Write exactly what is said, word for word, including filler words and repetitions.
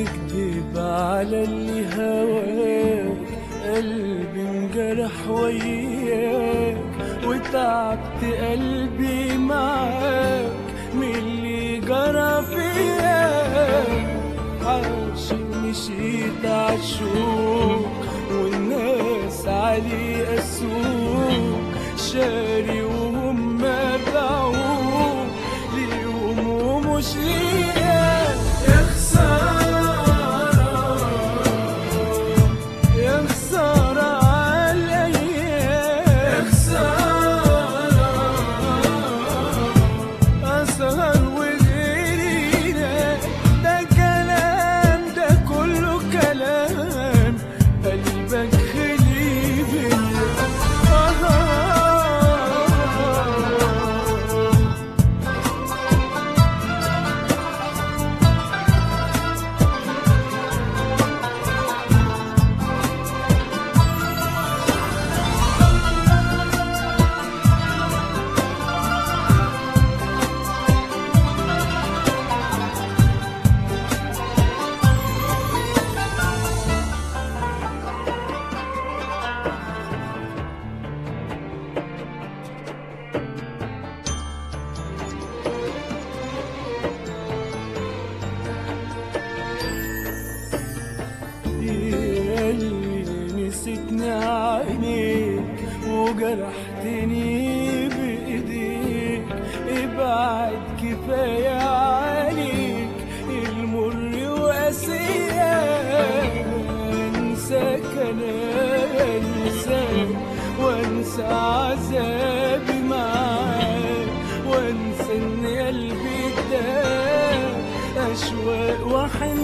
تكذب على اللي هواك، قلبي انجرح وياك وتعبت قلبي معاك من اللي جرى فياك. عاشق مشيت عالشوق والناس عليه قاسوك، شاري وهم باعوك ليهم ومش لياك. يا خسارة يا خسارة عالايام، يا خسارة أسهر وغيري ده كلام، ده كله كلام قلبك خلي بيا. نسيتني عينيك وجرحتني بإيديك، ابعد كفاية عليك المر وقاسيك. انساك انا انساك وانسى عذابي معاك، وانسى ان قلبي اداك اشواق وحنين.